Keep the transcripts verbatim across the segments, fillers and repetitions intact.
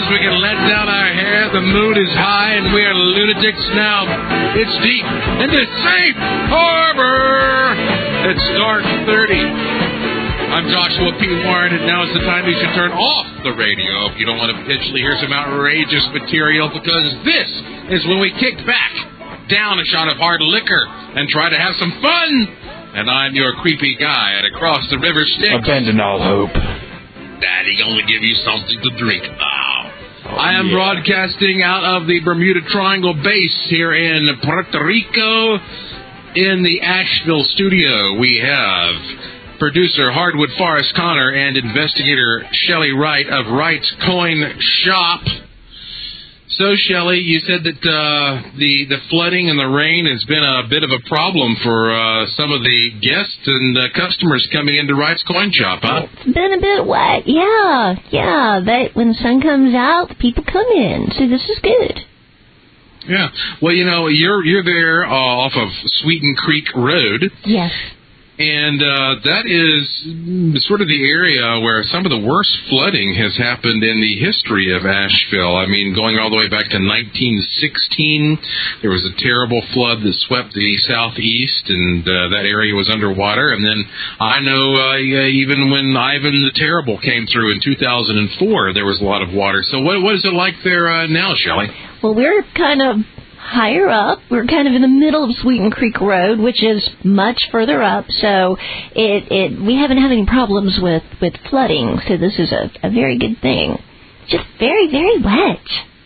we can let down our hair. The mood is high, and we are lunatics now. It's deep into safe harbor. It's dark thirty. I'm Joshua P. Warren, and now is the time you should turn off the radio if you don't want to potentially hear some outrageous material, because this is when we kick back, down a shot of hard liquor, and try to have some fun. And I'm your creepy guy at Across the River Styx. Abandon all hope. Daddy only give you something to drink. Oh. Oh, I am yeah. broadcasting out of the Bermuda Triangle base here in Puerto Rico. In the Asheville studio, we have producer Hardwood Forrest Connor and investigator Shelley Wright of Wright's Coin Shop. So, Shelley, you said that uh, the, the flooding and the rain has been a bit of a problem for uh, some of the guests and uh, customers coming into Wright's Coin Shop, huh? It's been a bit wet, yeah, yeah. But when the sun comes out, the people come in, so this is good. Yeah. Well, you know, you're you're there uh, off of Sweeten Creek Road. Yes. And uh, that is sort of the area where some of the worst flooding has happened in the history of Asheville. I mean, going all the way back to nineteen sixteen, there was a terrible flood that swept the southeast, and uh, that area was underwater. And then I know uh, even when Ivan the Terrible came through in two thousand four, there was a lot of water. So what, what is it like there uh, now, Shelley? Well, we're kind of higher up. We're kind of in the middle of Sweeten Creek Road, which is much further up. So it, it we haven't had any problems with, with flooding. So this is a, a very good thing. Just very, very wet.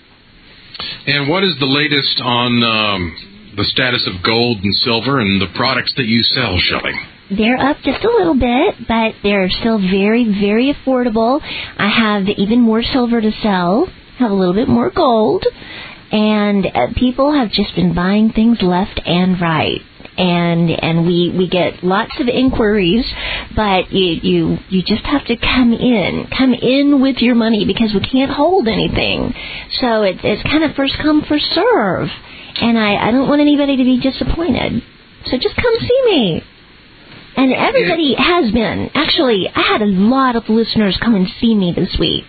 And what is the latest on um, the status of gold and silver and the products that you sell, Shelley? They're up just a little bit, but they're still very, very affordable. I have even more silver to sell. Have a little bit more gold. And uh, people have just been buying things left and right. And and we, we get lots of inquiries, but you, you you just have to come in. Come in with your money, because we can't hold anything. So it, it's kind of first come, first serve. And I, I don't want anybody to be disappointed. So just come see me. And everybody has been. Actually, I had a lot of listeners come and see me this week.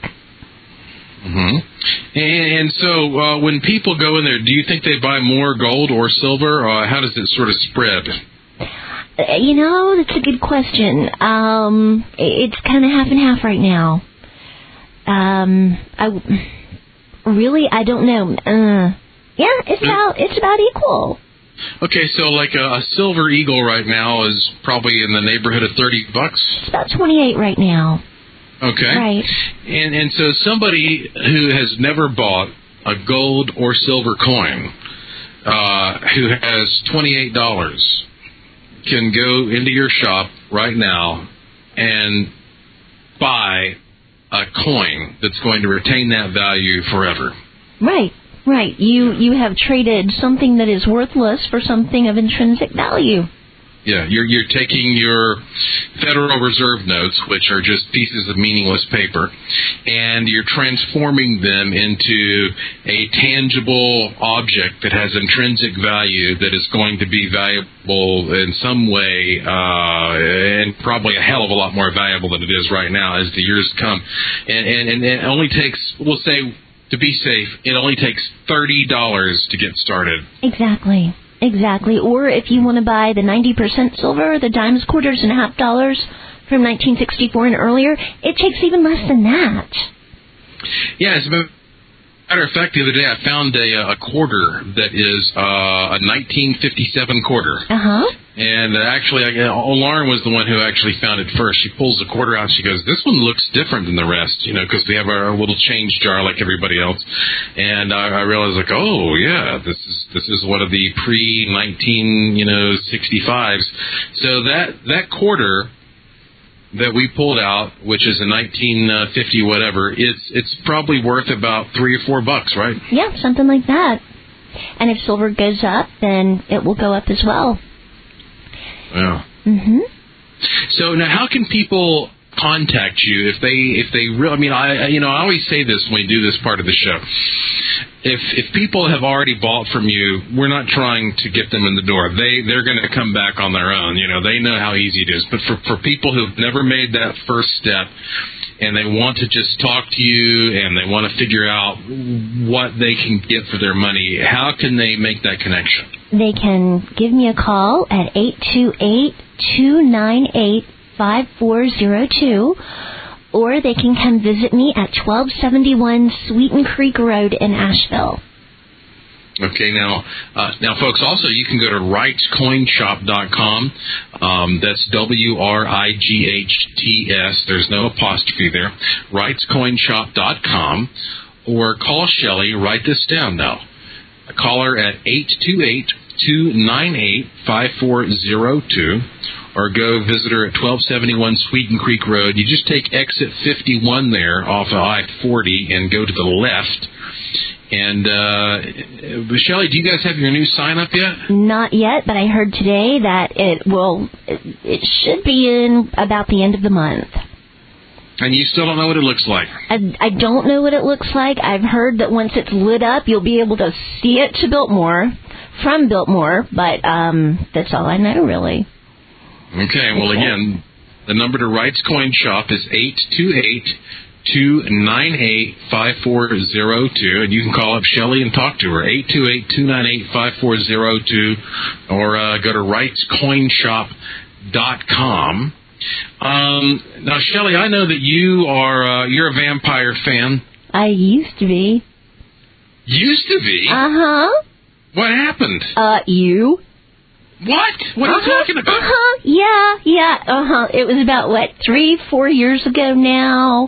Mm-hmm. And, and so uh, when people go in there, do you think they buy more gold or silver, or how does it sort of spread? Uh, you know, that's a good question. Um, it's kind of half and half right now. Um, I really, I don't know. Uh, yeah, it's about it's about equal. Okay, so like a, a silver eagle right now is probably in the neighborhood of thirty bucks. It's about twenty-eight right now. Okay. Right. And and so somebody who has never bought a gold or silver coin, uh, who has twenty-eight dollars, can go into your shop right now and buy a coin that's going to retain that value forever. Right. Right. You you have traded something that is worthless for something of intrinsic value. Yeah, you're you're taking your Federal Reserve notes, which are just pieces of meaningless paper, and you're transforming them into a tangible object that has intrinsic value that is going to be valuable in some way, uh, and probably a hell of a lot more valuable than it is right now as the years come. And, and, and it only takes, we'll say, to be safe, it only takes thirty dollars to get started. Exactly. Exactly. Or if you want to buy the ninety percent silver, the dimes, quarters, and half dollars from nineteen sixty-four and earlier, it takes even less than that. Yeah, as a matter of fact, the other day I found a, a quarter that is uh, a nineteen fifty-seven quarter. Uh-huh. And uh, actually, I, uh, Lauren was the one who actually found it first. She pulls the quarter out and she goes, this one looks different than the rest, you know, because we have our little change jar like everybody else. And I, I realized, like, oh, yeah, this is this is one of the pre-nineteen, you know, sixty-fives. So that that quarter that we pulled out, which is a nineteen fifty whatever, it's it's probably worth about three or four bucks, right? Yeah, something like that. And if silver goes up, then it will go up as well. Yeah. Mm-hmm. So now how can people contact you, if they if they really, I mean, I you know, I always say this when we do this part of the show. If if people have already bought from you, we're not trying to get them in the door. They they're going to come back on their own. You know, they know how easy it is. But for for people who've never made that first step, and they want to just talk to you, and they want to figure out what they can get for their money, how can they make that connection? They can give me a call at eight two eight, two nine eight, five four zero two, or they can come visit me at twelve seventy-one Sweeten Creek Road in Asheville. Okay, now, uh, now, folks, also you can go to wrights coin shop dot com. Um, that's W R I G H T S. There's no apostrophe there. wrights coin shop dot com. Or call Shelley. Write this down now. Call her at eight two eight, two nine eight, five four zero two. Or go visit her at twelve seventy-one Sweeten Creek Road. You just take exit fifty-one there off of I forty and go to the left. And, uh, Shelley, do you guys have your new sign up yet? Not yet, but I heard today that it will, it should be in about the end of the month. And you still don't know what it looks like? I, I don't know what it looks like. I've heard that once it's lit up, you'll be able to see it to Biltmore, from Biltmore, but um, that's all I know, really. Okay, well, again, the number to Wrights Coin Shop is eight two eight, two nine eight, five four zero two, and you can call up Shelley and talk to her, eight two eight, two nine eight, five four zero two, or uh, go to wrights coin shop dot com. Um, now, Shelley, I know that you are, uh, you're a vampire fan. I used to be. Used to be? Uh-huh. What happened? Uh, you? What? What are uh-huh, you talking about? Uh-huh. Yeah, yeah, uh-huh. It was about, what, three, four years ago now.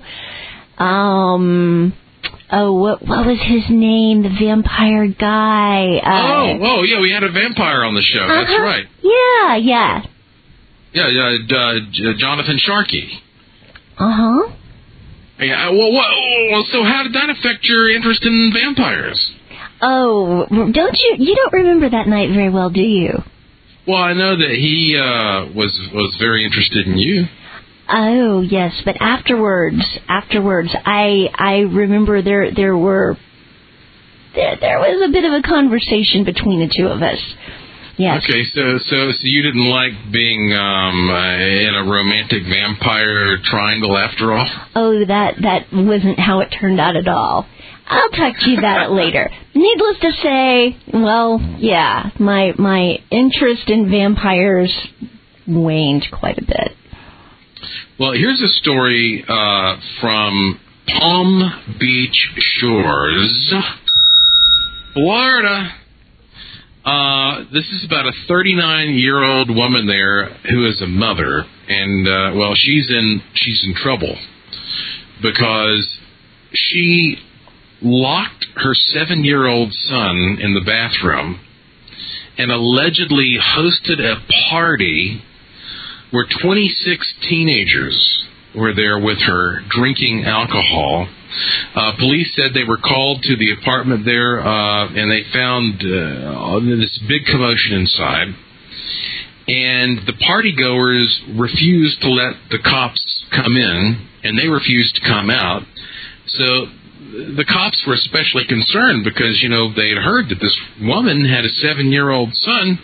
Um, oh, what what was his name? The vampire guy. Uh, oh, oh, yeah, we had a vampire on the show. uh-huh. That's right. Yeah, yeah. Yeah, uh, uh, Jonathan Sharkey. Uh-huh. Yeah, well, well, so how did that affect your interest in vampires? Oh, don't you, you don't remember that night very well, do you? Well, I know that he uh, was was very interested in you. Oh, yes, but afterwards, afterwards, I I remember there there were, there, there was a bit of a conversation between the two of us. Yes. Okay, so so so you didn't like being um, uh, in a romantic vampire triangle after all? Oh, that that wasn't how it turned out at all. I'll talk to you about it later. Needless to say, well, yeah, my my interest in vampires waned quite a bit. Well, here's a story uh, from Palm Beach Shores, Florida. Uh, this is about a thirty-nine-year-old woman there who is a mother, and uh, well, she's in she's in trouble because she locked her seven-year-old son in the bathroom and allegedly hosted a party where twenty-six teenagers were there with her drinking alcohol. Uh, police said they were called to the apartment there, uh, and they found uh, this big commotion inside. And the partygoers refused to let the cops come in, and they refused to come out. So the cops were especially concerned because, you know, they had heard that this woman had a seven-year-old son.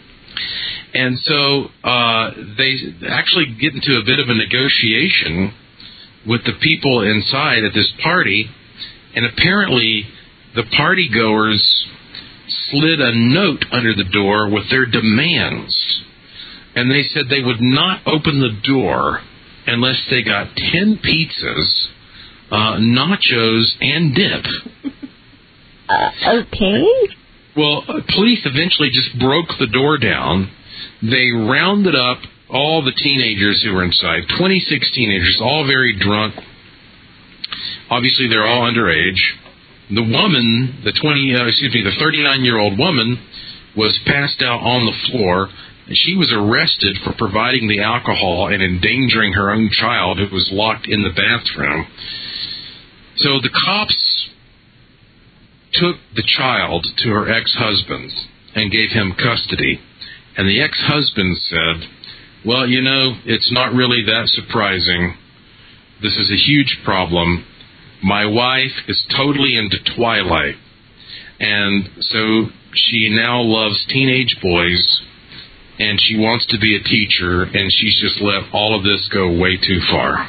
And so uh, they actually get into a bit of a negotiation with the people inside at this party, and apparently the partygoers slid a note under the door with their demands. And they said they would not open the door unless they got ten pizzas, uh, nachos, and dip. Uh, okay. Well, uh, police eventually just broke the door down. They rounded up all the teenagers who were inside, twenty-six teenagers, all very drunk. Obviously, they're all underage. The woman, the twenty, uh, excuse me, the thirty-nine-year-old woman, was passed out on the floor, and she was arrested for providing the alcohol and endangering her own child who was locked in the bathroom. So the cops took the child to her ex-husband and gave him custody. And the ex-husband said, well, you know, it's not really that surprising. this is a huge problem. My wife is totally into Twilight, and so she now loves teenage boys, and she wants to be a teacher, and she's just let all of this go way too far.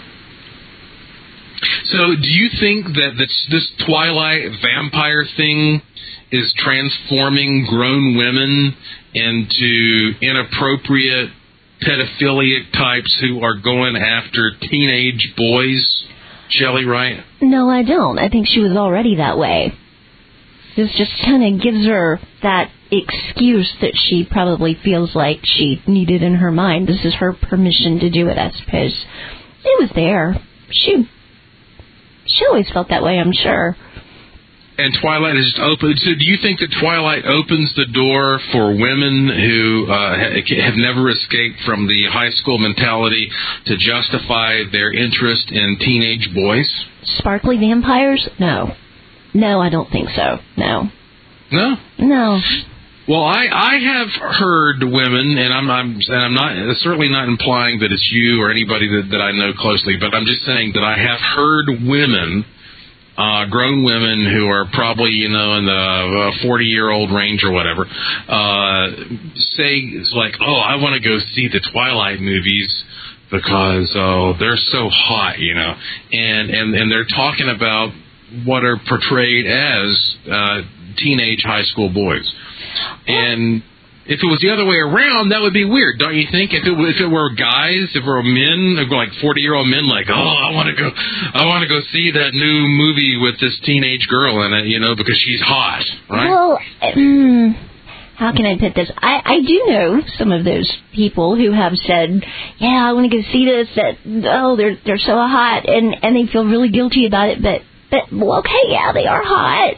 So do you think that this, this Twilight vampire thing is transforming grown women into inappropriate pedophilic types who are going after teenage boys? Shelley, right? No, I don't. I think she was already that way. This just kind of gives her that excuse that she probably feels like she needed in her mind. This is her permission to do it, I suppose. It was there. She... She always felt that way, I'm sure. And Twilight is just open. So do you think that Twilight opens the door for women who uh, have never escaped from the high school mentality to justify their interest in teenage boys? Sparkly vampires? No. No, I don't think so. No. No? No. Well, I, I have heard women, and I'm, I'm and I'm not certainly not implying that it's you or anybody that, that I know closely, but I'm just saying that I have heard women, uh, grown women who are probably, you know, in the forty-year-old range or whatever, uh, say like, oh, I want to go see the Twilight movies because oh, they're so hot, you know, and and and they're talking about what are portrayed as uh, teenage high school boys. And if it was the other way around, that would be weird, don't you think? If it if it were guys, if it were men, like forty-year-old men, like, oh, I want to go, I want to go see that new movie with this teenage girl in it, you know, because she's hot, right? Well, um, how can I put this? I, I do know some of those people who have said, yeah, I want to go see this. That oh, they're they're so hot, and and they feel really guilty about it. But but well, okay, yeah, they are hot.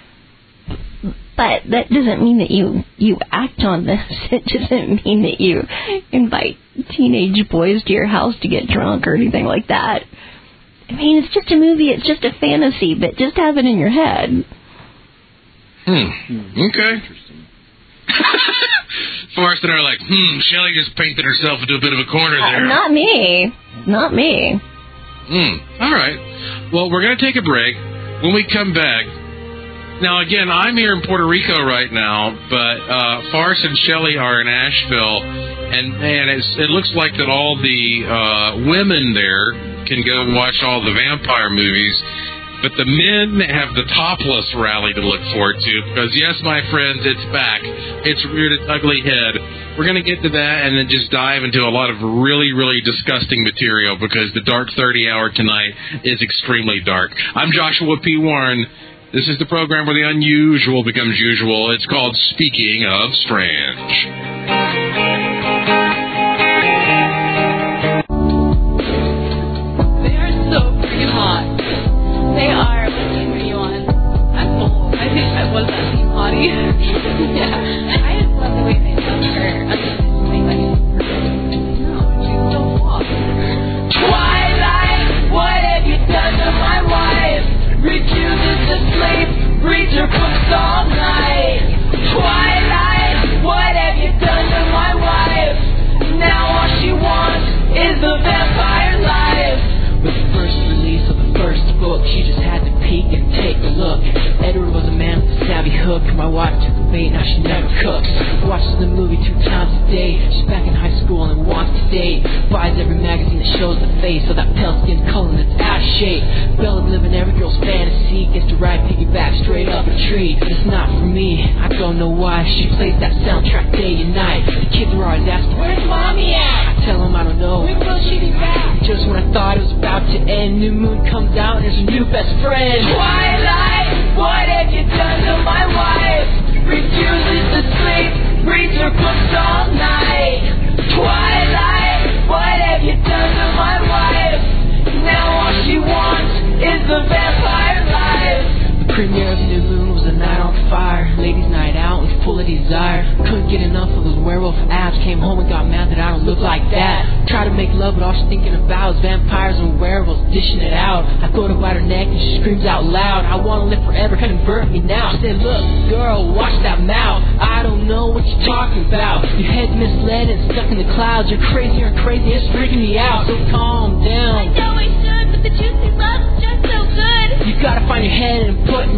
But that doesn't mean that you, you act on this. It doesn't mean that you invite teenage boys to your house to get drunk or anything like that. I mean, it's just a movie. It's just a fantasy, but just have it in your head. Hmm. Okay. Interesting. Forrest and I are like, hmm, Shelley just painted herself into a bit of a corner there. Uh, not me. Not me. Hmm. All right. Well, we're going to take a break. When we come back, now, again, I'm here in Puerto Rico right now, but uh, Forrest and Shelley are in Asheville, and man, it's, it looks like that all the uh, women there can go and watch all the vampire movies, but the men have the topless rally to look forward to, because, yes, my friends, it's back. It's reared its ugly head. We're going to get to that and then just dive into a lot of really, really disgusting material, because the Dark thirty hour tonight is extremely dark. I'm Joshua P. Warren. This is the program where the unusual becomes usual. It's called Speaking of Strange. They are so freaking hot. They are. What team are you on? I'm full. I think I was that team hottie. Yeah. I just love the way they love her. I just think like no, she's so hot. Twilight, what have you done to my wife? Refuses to sleep, reads her books all night. Twilight, what have you done to my wife? Now all she wants is the vampire life. With the first release of the first book, she just had to peek and take a look. Edward was a man with a savvy hook. My wife took the bait, now she never cooks. Watches the movie two times a day. She's back in high school and wants to date. Buys every magazine that shows the face of that pale skin color that's ass shape. Bella living every girl's fantasy. Gets to ride piggyback straight up a tree. It's not for me, I don't know why. She plays that soundtrack day and night. The kids are always asking, where's mommy at? I tell them I don't know. When will she be back? Just when I thought it was about to end, new moon comes out and there's a new best friend. Twilight, what have you done to my wife? Refuses to sleep, reads her books all night. Twilight, what have you done to my wife? Now all she wants is the vampire life. The premiere of New Moon was a night on fire. Ladies' night out and full of desire. Couldn't get enough of those werewolf abs. Came home and got mad that I don't look like that. Try to make love, but all she's thinking about is vampires and werewolves dishing it out. I go to bite her neck and she screams out loud, I want to live forever, convert me now. She said, look, girl, watch that mouth. I don't know what you're talking about. Your head's misled and stuck in the clouds. You're crazier and crazier, it's freaking me out. So calm down. I know I should, but the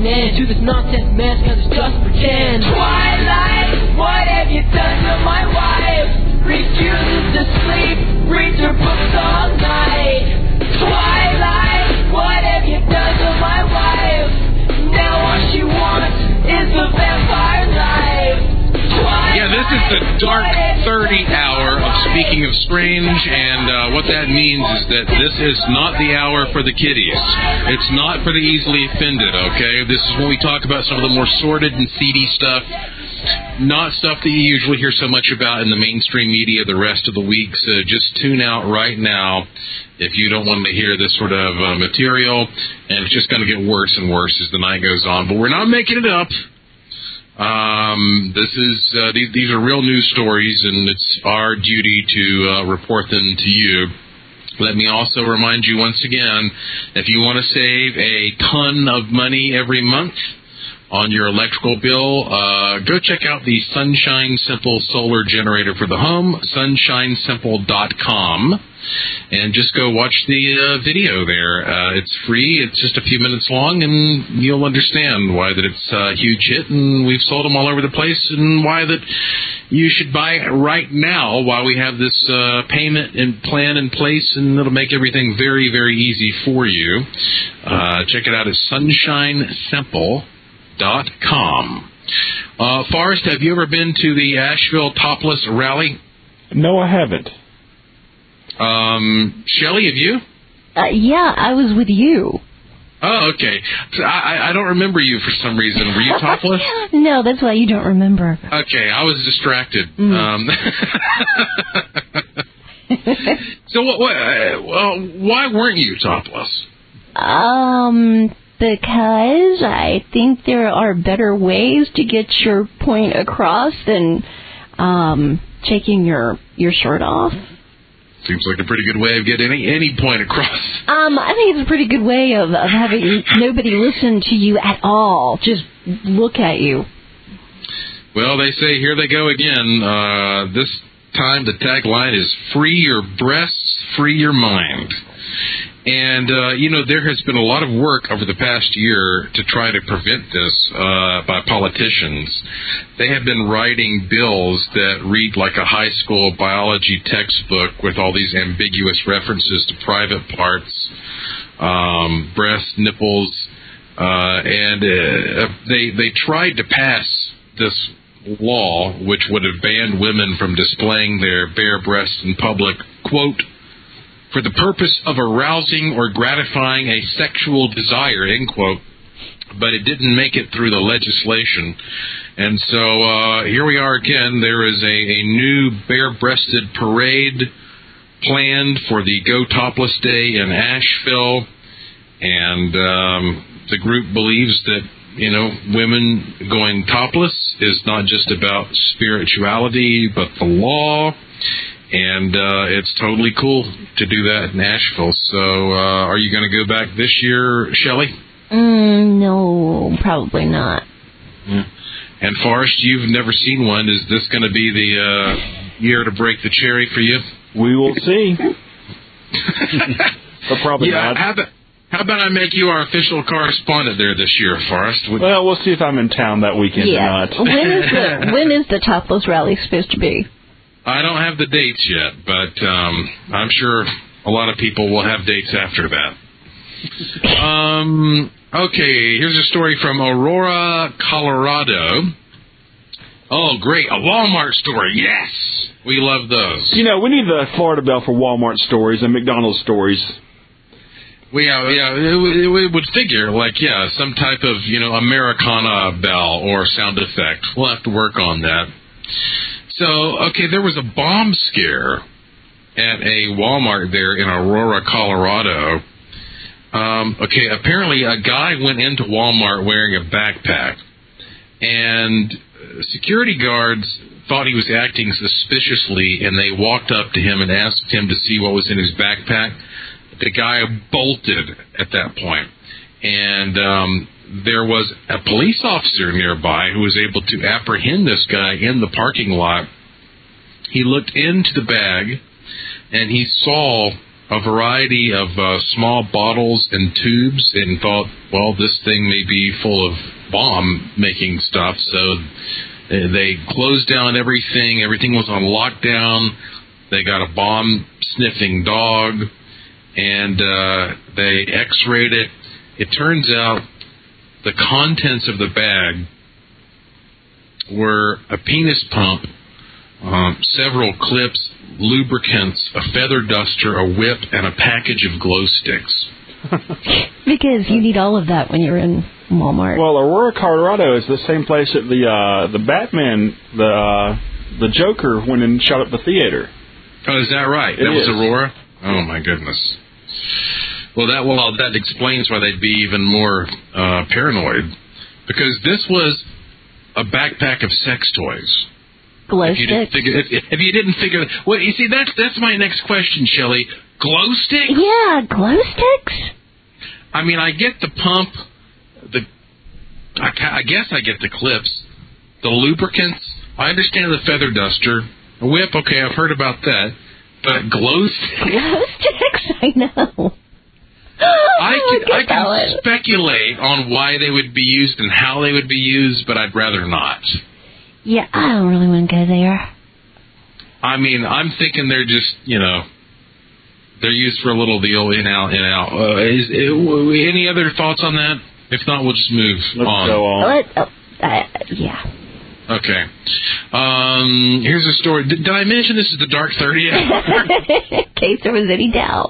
an end to this nonsense mess, cause it's just pretend. Twilight, what have you done to my wife? Refuses to sleep, reads her books all night. Twilight, what have you done to my wife? Now all she wants is the vampire life. Twilight, yeah, this is the dark thirty hour of Speaking of Strange, and uh, what that means is that this is not the hour for the kiddies. It's not for the easily offended, okay? This is when we talk about some of the more sordid and seedy stuff, not stuff that you usually hear so much about in the mainstream media the rest of the week, so just tune out right now if you don't want to hear this sort of uh, material, and it's just going to get worse and worse as the night goes on. But we're not making it up. Um, this is uh, these, these are real news stories, and it's our duty to uh, report them to you. Let me also remind you once again, if you want to save a ton of money every month on your electrical bill, uh, go check out the Sunshine Simple solar generator for the home, sunshine simple dot com, and just go watch the uh, video there. Uh, it's free. It's just a few minutes long, and you'll understand why that it's a huge hit, and we've sold them all over the place, and why that you should buy it right now while we have this uh, payment and plan in place, and it'll make everything very, very easy for you. Uh, check it out at sunshine simple dot com. Uh, Forrest, have you ever been to the Asheville Topless Rally? No, I haven't. Um, Shelley, have you? Uh, yeah, I was with you. Oh, okay. So I, I don't remember you for some reason. Were you topless? No, that's why you don't remember. Okay, I was distracted. Mm. Um, so, what, what, uh, well, why weren't you topless? Um, because I think there are better ways to get your point across than um, taking your your shirt off. Seems like a pretty good way of getting any, any point across. Um, I think it's a pretty good way of, of having nobody listen to you at all. Just look at you. Well, they say here they go again. Uh, this time the tagline is free your breasts, free your mind. And, uh, you know, there has been a lot of work over the past year to try to prevent this uh, by politicians. They have been writing bills that read like a high school biology textbook with all these ambiguous references to private parts, um, breasts, nipples, uh, and uh, they they tried to pass this law, which would have banned women from displaying their bare breasts in public, quote, for the purpose of arousing or gratifying a sexual desire, end quote, but it didn't make it through the legislation. And so uh, here we are again. There is a, a new bare-breasted parade planned for the Go Topless Day in Asheville, and um, the group believes that, you know, women going topless is not just about spirituality, but the law. And uh, it's totally cool to do that in Nashville. So uh, are you going to go back this year, Shelley? Mm, no, probably not. Yeah. And Forrest, you've never seen one. Is this going to be the uh, year to break the cherry for you? We will see. But probably yeah, not. How about, how about I make you our official correspondent there this year, Forrest? Would... Well, we'll see if I'm in town that weekend yeah. or not. when is the when is the Topless Rally supposed to be? I don't have the dates yet, but um, I'm sure a lot of people will have dates after that. um, okay, here's a story from Aurora, Colorado. Oh, great, a Walmart story, yes! We love those. You know, we need the Florida Bell for Walmart stories and McDonald's stories. We, uh, yeah, it, it, it would figure, like, yeah, some type of, you know, Americana bell or sound effect. We'll have to work on that. So, okay, there was a bomb scare at a Walmart there in Aurora, Colorado. Um, okay, apparently a guy went into Walmart wearing a backpack, and security guards thought he was acting suspiciously, and they walked up to him and asked him to see what was in his backpack. The guy bolted at that point, and um, there was a police officer nearby who was able to apprehend this guy in the parking lot. He looked into the bag, and he saw a variety of uh, small bottles and tubes and thought, well, this thing may be full of bomb-making stuff. So they closed down everything. Everything was on lockdown. They got a bomb-sniffing dog, and uh, they x-rayed it. It turns out the contents of the bag were a penis pump, um, several clips, lubricants, a feather duster, a whip, and a package of glow sticks. Because you need all of that when you're in Walmart. Well, Aurora, Colorado is the same place that the uh, the Batman, the uh, the Joker went and shot up the theater. Oh, is that right? It that was is. Aurora? Oh, my goodness. Well, that well that explains why they'd be even more uh, paranoid. Because this was a backpack of sex toys. Glow if you didn't sticks? figure, if, if you didn't figure, well, you see, that's that's my next question, Shelley. Glow sticks? Yeah, glow sticks? I mean, I get the pump, the, I, ca- I guess I get the clips, the lubricants. I understand the feather duster, a whip. Okay, I've heard about that, but glow sticks. Glow sticks? I know. I don't can, I get that can one. speculate on why they would be used and how they would be used, but I'd rather not. Yeah, I don't really want to go there. I mean, I'm thinking they're just, you know, they're used for a little deal, in, out, in, out. Uh, is, uh, any other thoughts on that? If not, we'll just move Let's on. go on. Let, oh, uh, yeah. Okay. Um, here's a story. Did, did I mention this is the Dark thirty hour? In case there was any doubt.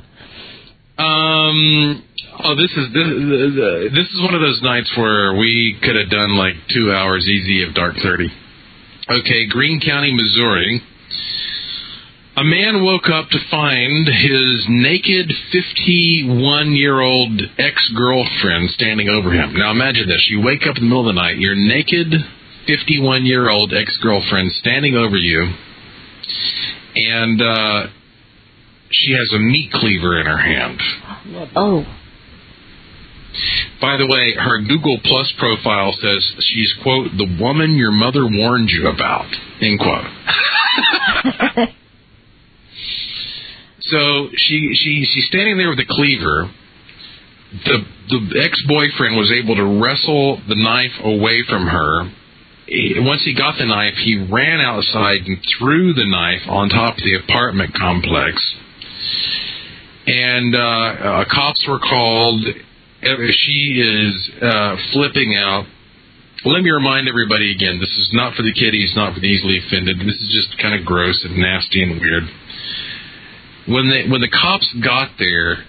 um, oh, this is this, this is one of those nights where we could have done like two hours easy of Dark thirty. Okay, Greene County, Missouri. A man woke up to find his naked fifty-one-year-old ex-girlfriend standing over him. Now imagine this. You wake up in the middle of the night, your naked fifty-one-year-old ex-girlfriend standing over you, and uh, she has a meat cleaver in her hand. Oh. By the way, her Google Plus profile says she's, quote, the woman your mother warned you about, end quote. So she, she she's standing there with a cleaver. The the ex-boyfriend was able to wrestle the knife away from her. He, once he got the knife, he ran outside and threw the knife on top of the apartment complex. And uh, uh, cops were called. She is uh, flipping out. Let me remind everybody again, this is not for the kiddies, not for the easily offended. This is just kind of gross and nasty and weird. When they when the cops got there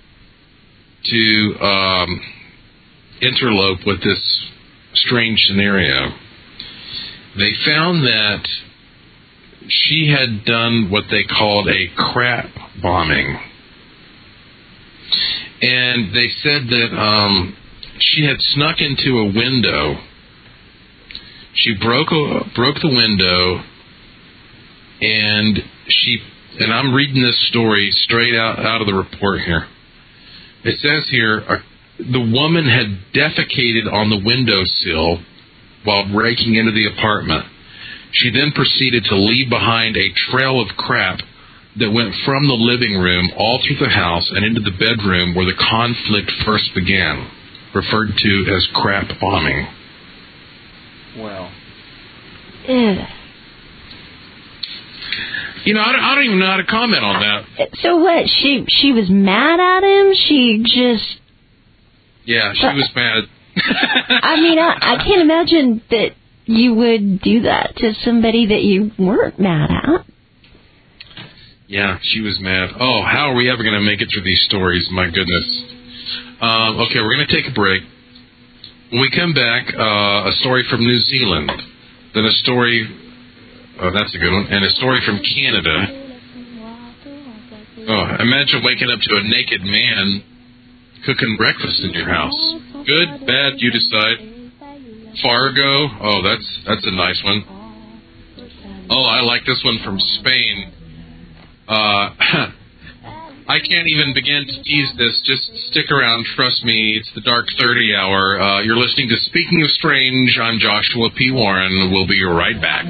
to um, interlope with this strange scenario, they found that she had done what they called a crap bombing. And they said that um, she had snuck into a window. She broke a, broke the window, and she... And I'm reading this story straight out, out of the report here. It says here, uh, the woman had defecated on the windowsill while breaking into the apartment. She then proceeded to leave behind a trail of crap that went from the living room all through the house and into the bedroom where the conflict first began, referred to as crap bombing. Well. Ew. You know, I don't, I don't even know how to comment on that. So what? She she was mad at him? She just... Yeah, she was mad. I mean, I, I can't imagine that you would do that to somebody that you weren't mad at. Yeah, she was mad. Oh, how are we ever going to make it through these stories? My goodness. Um, okay, we're going to take a break. When we come back, uh, a story from New Zealand. Then a story... Oh, that's a good one. And a story from Canada. Oh, imagine waking up to a naked man cooking breakfast in your house. Good, bad, you decide. Fargo. Oh, that's that's a nice one. Oh, I like this one from Spain. Uh, I can't even begin to tease this. Just stick around. Trust me, it's the Dark thirty hour. Uh, you're listening to Speaking of Strange. I'm Joshua P. Warren. We'll be right back.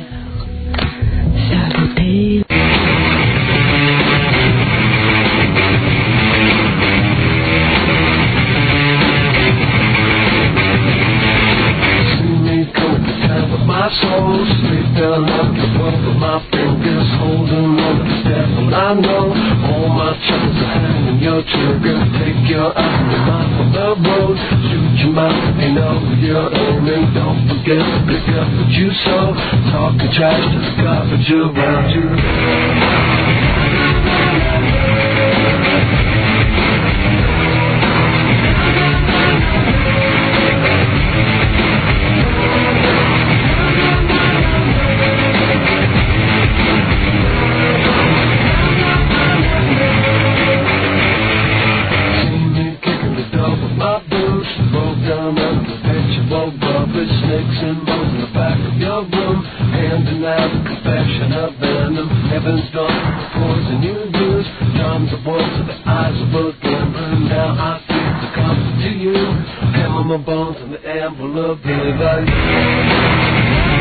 you're out in the mouth of the road. Shoot your mouth and know you're aiming. Don't forget to pick up what you sow. Talking trash to the garbage around you. Snakes and bones in the back of your room, handing out a confession of venom. Heaven's gone, poison you lose. Drums are boiled to the eyes of a gambler. Now I feel the comfort to you. Hammer my bones in the amber of daylight.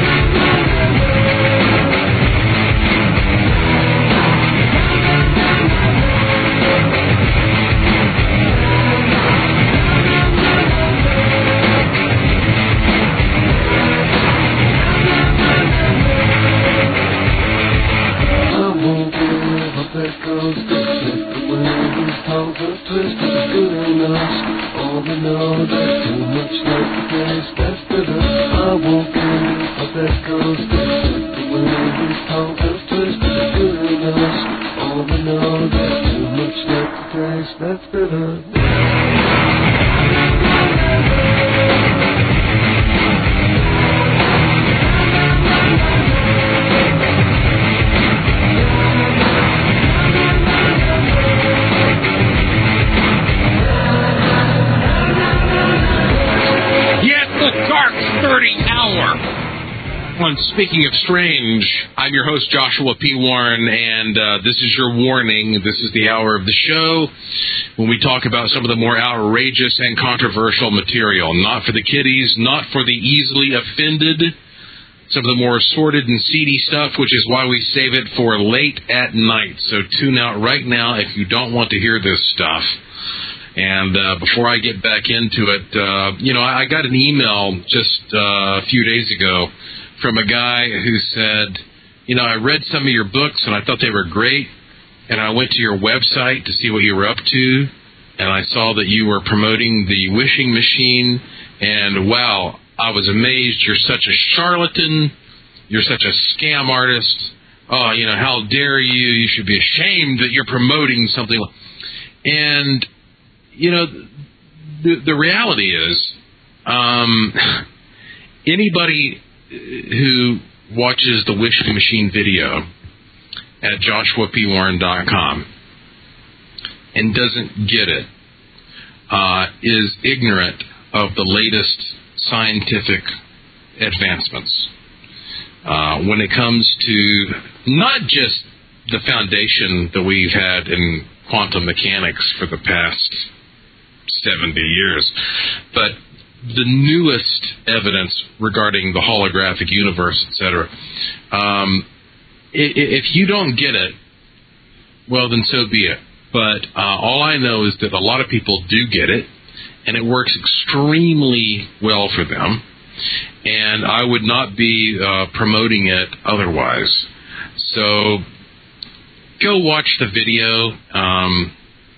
Speaking of strange, I'm your host, Joshua P. Warren, and uh, this is your warning. This is the hour of the show when we talk about some of the more outrageous and controversial material. Not for the kiddies, not for the easily offended, some of the more sordid and seedy stuff, which is why we save it for late at night. So tune out right now if you don't want to hear this stuff. And uh, before I get back into it, uh, you know, I, I got an email just uh, a few days ago from a guy who said, you know, I read some of your books and I thought they were great, and I went to your website to see what you were up to, and I saw that you were promoting the wishing machine, and wow, I was amazed. You're such a charlatan. You're such a scam artist. Oh, you know, how dare you? You should be ashamed that you're promoting something. And, you know, the, the reality is, um, anybody who watches the wishing machine video at joshua p warren dot com and doesn't get it uh, is ignorant of the latest scientific advancements uh, when it comes to not just the foundation that we've had in quantum mechanics for the past seventy years, but the newest evidence regarding the holographic universe, et cetera. Um, if you don't get it, well, then so be it. But uh, all I know is that a lot of people do get it, and it works extremely well for them. And I would not be uh, promoting it otherwise. So go watch the video. Um,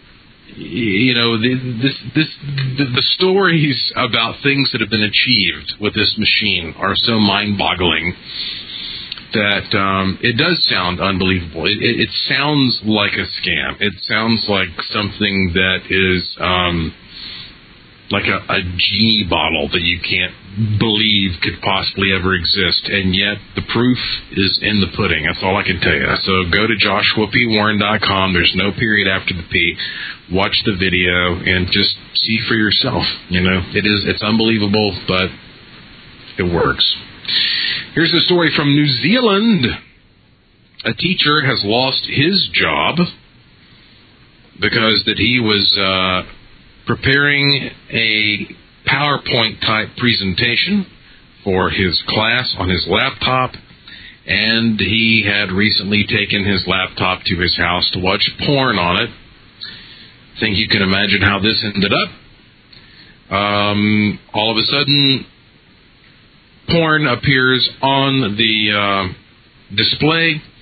You know, this, this, the, the stories about things that have been achieved with this machine are so mind-boggling that um, it does sound unbelievable. It, it, it sounds like a scam. It sounds like something that is um, like a, a genie bottle that you can't believe could possibly ever exist, and yet the proof is in the pudding. That's all I can tell you. So go to joshua p warren dot com. There's no period after the P. Watch the video and just see for yourself. You know, it is it's unbelievable, but it works. Here's a story from New Zealand. A teacher has lost his job because that he was uh, preparing a PowerPoint-type presentation for his class on his laptop, and he had recently taken his laptop to his house to watch porn on it. I think you can imagine how this ended up. Um, all of a sudden, porn appears on the uh, display,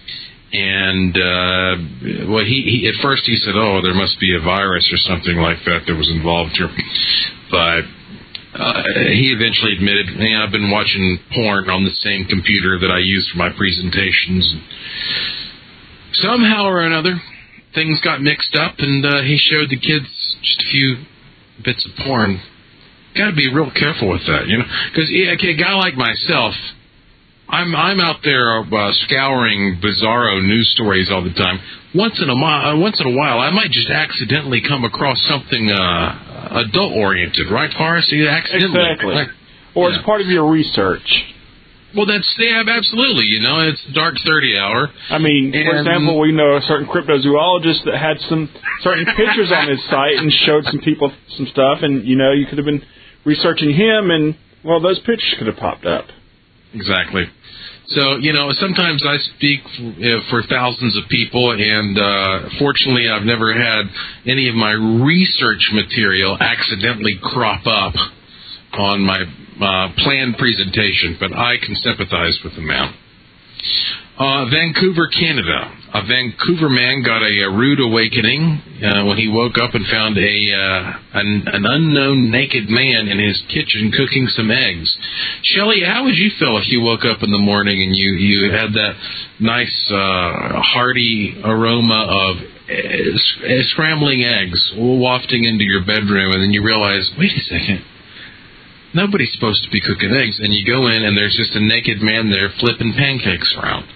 And, uh, well, he, he, at first he said, oh, there must be a virus or something like that that was involved here. But uh, he eventually admitted, hey, I've been watching porn on the same computer that I use for my presentations. Somehow or another, things got mixed up, and uh, he showed the kids just a few bits of porn. Got to be real careful with that, you know, because yeah, a guy like myself, I'm I'm out there uh, scouring bizarro news stories all the time. Once in a while, once in a while, I might just accidentally come across something uh, adult oriented, right, Forrest? Accidentally, exactly, like, or yeah. It's part of your research. Well, that's yeah, absolutely. You know, it's dark thirty hour. I mean, and, for example, we know a certain cryptozoologist that had some certain pictures on his site and showed some people some stuff, and you know, you could have been researching him, and well, those pictures could have popped up. Exactly. So, you know, sometimes I speak for, uh, for thousands of people, and uh, fortunately I've never had any of my research material accidentally crop up on my uh, planned presentation, but I can sympathize with the man. Uh, Vancouver, Canada. A Vancouver man got a, a rude awakening uh, when he woke up and found a uh, an, an unknown naked man in his kitchen cooking some eggs. Shelley, how would you feel if you woke up in the morning and you, you had that nice, uh, hearty aroma of uh, scrambling eggs wafting into your bedroom, and then you realize, wait a second, nobody's supposed to be cooking eggs, and you go in and there's just a naked man there flipping pancakes around?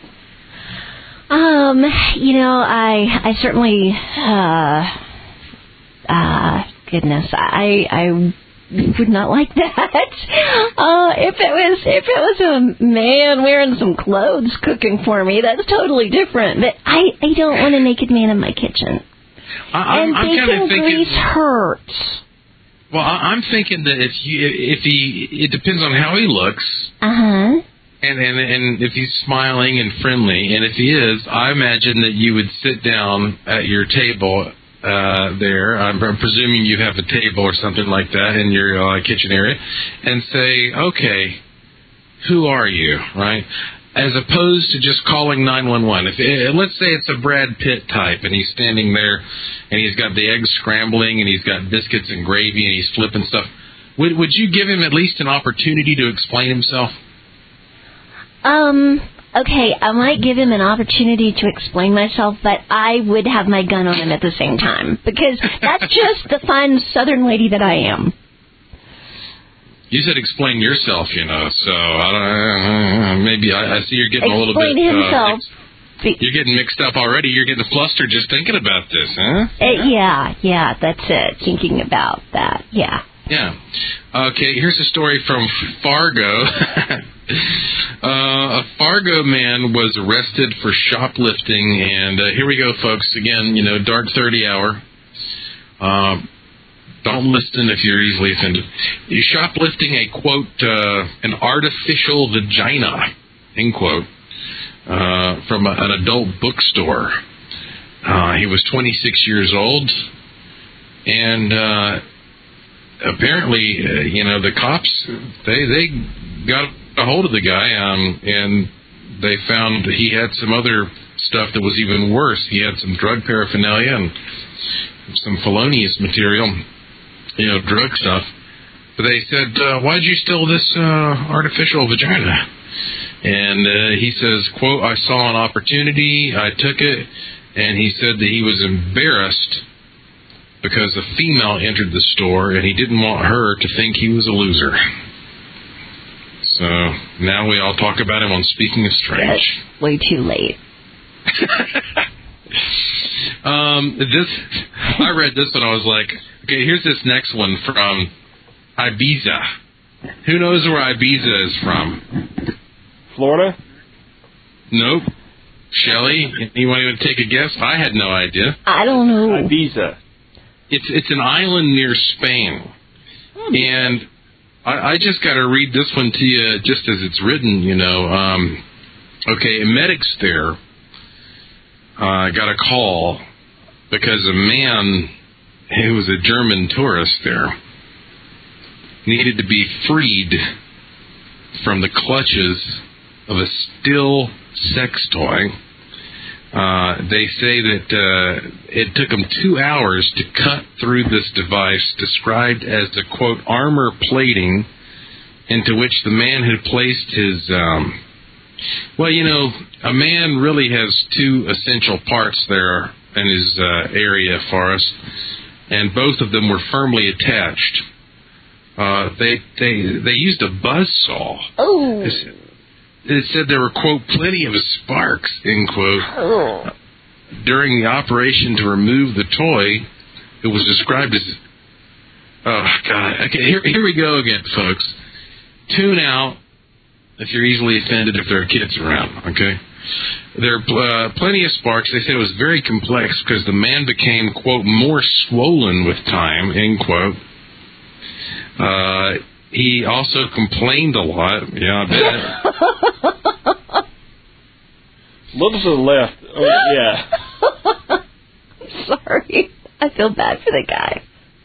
Um, you know, I I certainly, uh, uh, goodness, I I would not like that. Uh, if it was if it was a man wearing some clothes cooking for me, that's totally different. But I I don't want a naked man in my kitchen. I, I'm, and I'm bacon kind of thinking. grease hurts. Well, I'm thinking that if you, if he, it depends on how he looks. Uh huh. And, and and if he's smiling and friendly, and if he is, I imagine that you would sit down at your table uh, there. I'm, I'm presuming you have a table or something like that in your uh, kitchen area, and say, okay, who are you, right? As opposed to just calling nine one one. If it, let's say it's a Brad Pitt type, and he's standing there, and he's got the eggs scrambling, and he's got biscuits and gravy, and he's flipping stuff. Would would you give him at least an opportunity to explain himself? Um, okay, I might give him an opportunity to explain myself, but I would have my gun on him at the same time, because that's just the fine Southern lady that I am. You said explain yourself, you know, so I don't uh, maybe I, I see you're getting explain a little bit... Explain himself. Uh, you're getting mixed up already. You're getting flustered just thinking about this, huh? Uh, yeah, yeah, that's it, thinking about that, yeah. Yeah. Okay, here's a story from Fargo. uh, a Fargo man was arrested for shoplifting, and uh, here we go, folks. Again, you know, dark thirty hour. Uh, don't listen if you're easily offended. He's shoplifting a, quote, uh, an artificial vagina, end quote, uh, from a, an adult bookstore. Uh, he was twenty-six years old, and... Uh, Apparently, uh, you know, the cops, they they got a hold of the guy, um, and they found he had some other stuff that was even worse. He had some drug paraphernalia and some felonious material, you know, drug stuff. But they said, uh, why'd you steal this uh, artificial vagina? And uh, he says, quote, I saw an opportunity, I took it, and he said that he was embarrassed because a female entered the store, and he didn't want her to think he was a loser. So now we all talk about him on Speaking of Strange. That's way too late. um, this I read this and I was like, okay, here's this next one from Ibiza. Who knows where Ibiza is from? Florida? Nope. Shelley, anyone to take a guess? I had no idea. I don't know. Ibiza. It's it's an island near Spain, and I, I just got to read this one to you just as it's written, you know. Um, okay, medics there uh, got a call because a man who was a German tourist there needed to be freed from the clutches of a still sex toy Uh, they say that uh, it took them two hours to cut through this device described as the, quote, armor plating into which the man had placed his, um, well, you know, a man really has two essential parts there in his uh, area, Forrest, and both of them were firmly attached. Uh, they they they used a buzzsaw. Oh. It, it said there were, quote, plenty of sparks, end quote. Oh. During the operation to remove the toy, it was described as, oh, God. Okay, here, here we go again, folks. Tune out if you're easily offended if there are kids around, okay? There are uh, plenty of sparks. They said it was very complex because the man became, quote, more swollen with time, end quote. Uh, he also complained a lot. Yeah, I bet. Little to the left. Oh, yeah. Sorry. I feel bad for the guy.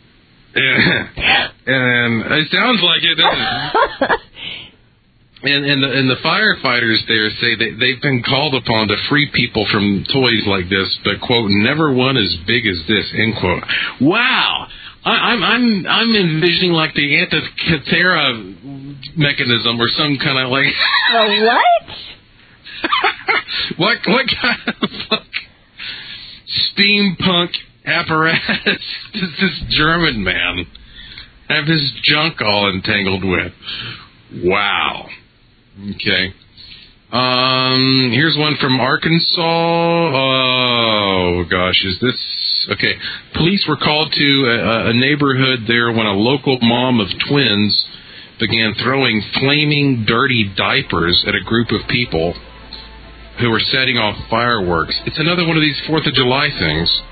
And it sounds like it, doesn't it? And, and, the, and the firefighters there say that they've been called upon to free people from toys like this, but, quote, never one as big as this, end quote. Wow! I, I'm I'm I'm envisioning like the Antikythera mechanism or some kind of like... The what? what what kind of like, steampunk apparatus does this German man have his junk all entangled with? Wow. Okay. Um, here's one from Arkansas. Oh, gosh, is this... Okay. Police were called to a, a neighborhood there when a local mom of twins began throwing flaming, dirty diapers at a group of people who were setting off fireworks. It's another one of these fourth of July things.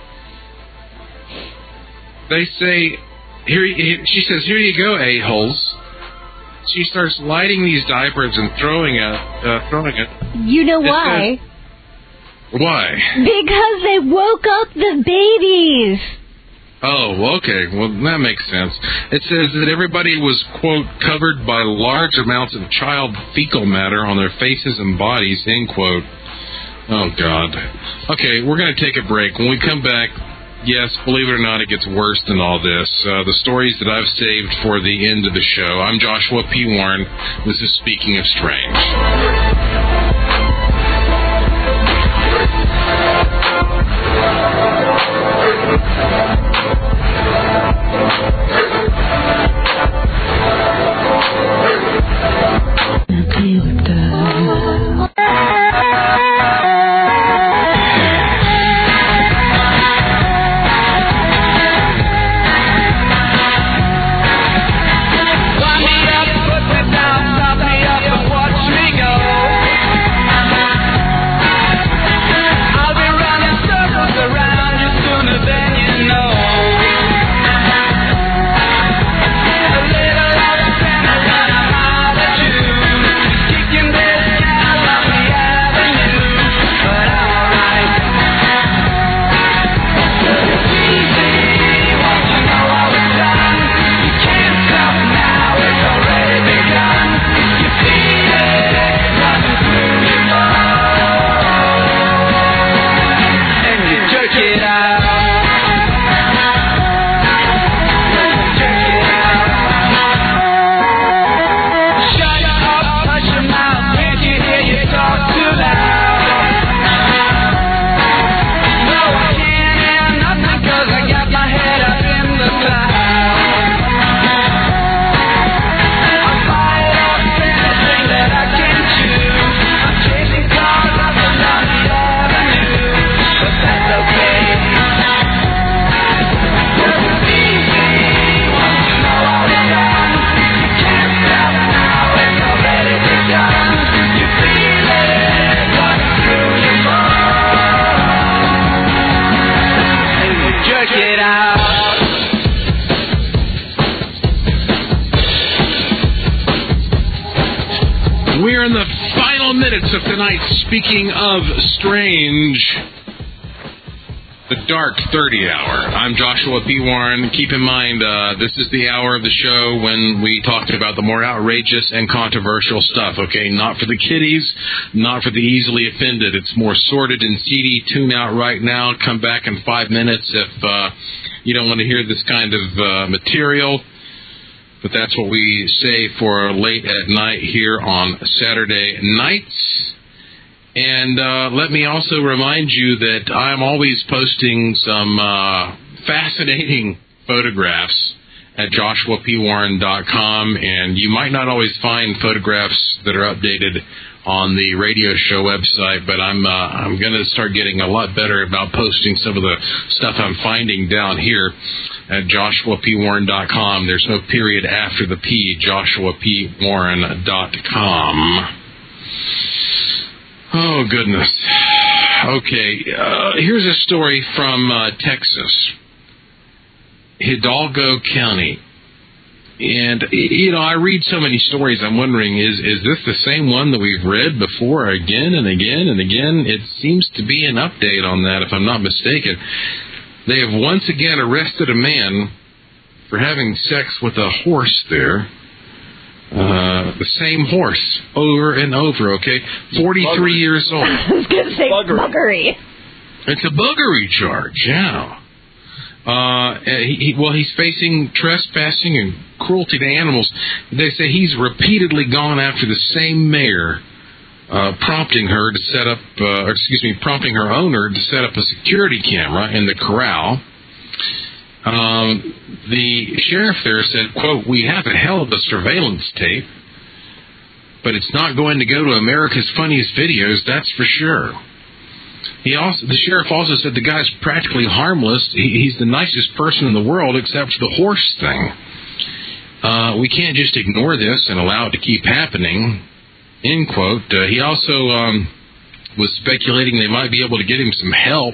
They say... Here, here she says, here you go, a-holes. She starts lighting these diapers and throwing it. Uh, throwing it. You know It why? says- why? Because they woke up the babies. Oh, okay. Well, that makes sense. It says that everybody was, quote, covered by large amounts of child fecal matter on their faces and bodies, end quote. Oh, God. Okay, we're going to take a break. When we come back, yes, believe it or not, it gets worse than all this. Uh, the stories that I've saved for the end of the show. I'm Joshua P. Warren. This is Speaking of Strange. We're in the final minutes of tonight's Speaking of Strange. The Dark thirty Hour. I'm Joshua P. Warren. Keep in mind, uh, this is the hour of the show when we talked about the more outrageous and controversial stuff, okay? Not for the kiddies, not for the easily offended. It's more sordid and seedy. Tune out right now. Come back in five minutes if uh, you don't want to hear this kind of uh, material. But that's what we say for late at night here on Saturday nights. And uh, let me also remind you that I'm always posting some uh, fascinating photographs at joshua p warren dot com, and you might not always find photographs that are updated on the radio show website, but I'm uh, I'm going to start getting a lot better about posting some of the stuff I'm finding down here at joshua p warren dot com. There's no period after the P, joshua p warren dot com. Oh, goodness. Okay, uh, here's a story from uh, Texas, Hidalgo County. And, you know, I read so many stories, I'm wondering, is, is this the same one that we've read before again and again and again? It seems to be an update on that, if I'm not mistaken. They have once again arrested a man for having sex with a horse there. Uh, the same horse over and over, okay? forty-three buggery. Years old. I was going to say buggery. buggery. It's a buggery charge, yeah. Uh, he, he, well, he's facing trespassing and cruelty to animals. They say he's repeatedly gone after the same mare, uh, prompting her to set up, uh, or excuse me, prompting her owner to set up a security camera in the corral. Um, the sheriff there said, quote, "We have a hell of a surveillance tape, but it's not going to go to America's Funniest Videos, that's for sure." He also, the sheriff also said the guy's practically harmless. He, he's the nicest person in the world except for the horse thing. Uh, we can't just ignore this and allow it to keep happening, end quote. Uh, he also um, was speculating they might be able to get him some help.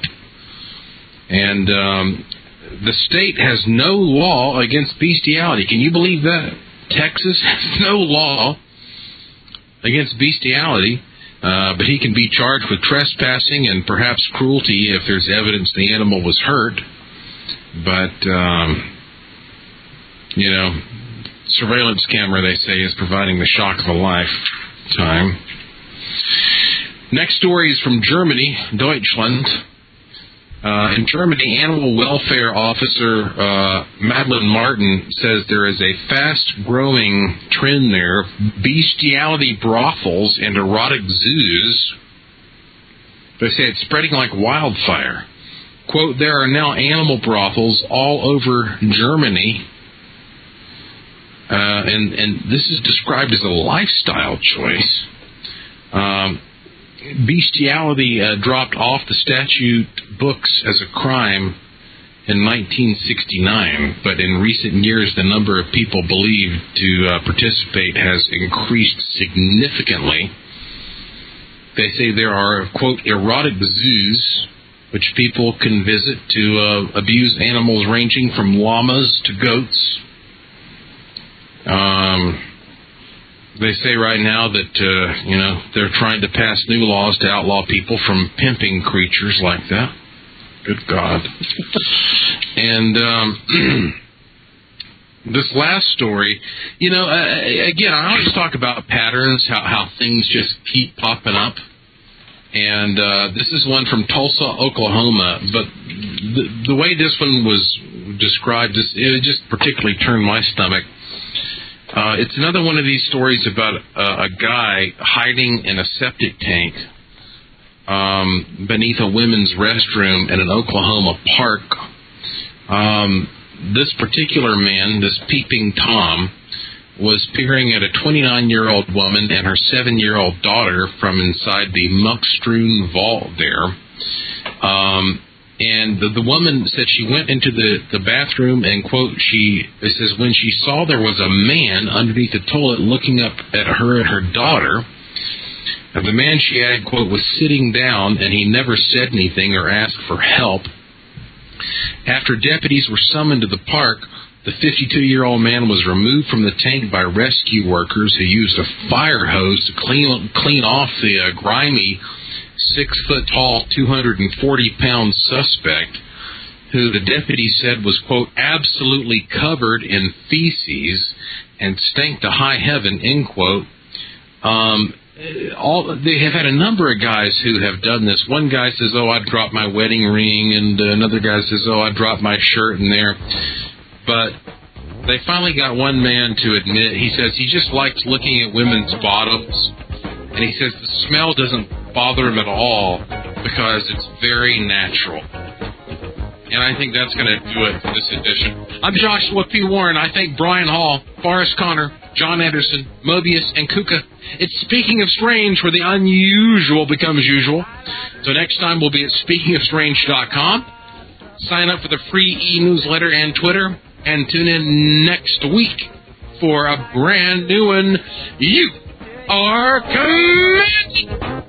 And um, the state has no law against bestiality. Can you believe that? Texas has no law against bestiality. Uh, but he can be charged with trespassing and perhaps cruelty if there's evidence the animal was hurt. But, um, you know, surveillance camera, they say, is providing the shock of a lifetime. Next story is from Germany, Deutschland. Uh, in Germany, animal welfare officer uh, Madeline Martin says there is a fast-growing trend there of bestiality brothels and erotic zoos. They say it's spreading like wildfire. Quote, "There are now animal brothels all over Germany, uh, and, and this is described as a lifestyle choice. Um, bestiality uh, dropped off the statute books as a crime in nineteen sixty-nine, but in recent years the number of people believed to uh, participate has increased significantly. They say there are, quote, erotic zoos which people can visit to uh, abuse animals ranging from llamas to goats. Um... They say right now that, uh, you know, they're trying to pass new laws to outlaw people from pimping creatures like that. Good God. And um, this last story, you know, uh, again, I always talk about patterns, how, how things just keep popping up. And uh, this is one from Tulsa, Oklahoma. But the, the way this one was described, it just particularly turned my stomach. Uh, it's another one of these stories about uh, a guy hiding in a septic tank um, beneath a women's restroom in an Oklahoma park. Um, this particular man, this peeping Tom, was peering at a twenty-nine-year-old woman and her seven-year-old daughter from inside the muck-strewn vault there. Um, And the, the woman said she went into the, the bathroom and, quote, she it says when she saw there was a man underneath the toilet looking up at her and her daughter. And the man, she added, quote, was sitting down and he never said anything or asked for help. After deputies were summoned to the park, the fifty-two-year-old man was removed from the tank by rescue workers who used a fire hose to clean, clean off the uh, grimy six-foot-tall, two hundred forty pound suspect who the deputy said was, quote, absolutely covered in feces and stank to high heaven, end quote. Um, all they have had a number of guys who have done this. One guy says, oh, I dropped my wedding ring, and another guy says, oh, I dropped my shirt in there. But they finally got one man to admit, he says he just likes looking at women's bottoms, and he says the smell doesn't bother him at all because it's very natural. And I think that's going to do it for this edition. I'm Joshua P. Warren. I thank Brian Hall, Forrest Connor, John Anderson, Mobius, and Kuka. It's Speaking of Strange, where the unusual becomes usual. So next time we'll be at speaking of strange dot com. Sign up for the free e-newsletter and Twitter, and tune in next week for a brand new one. You are commanded!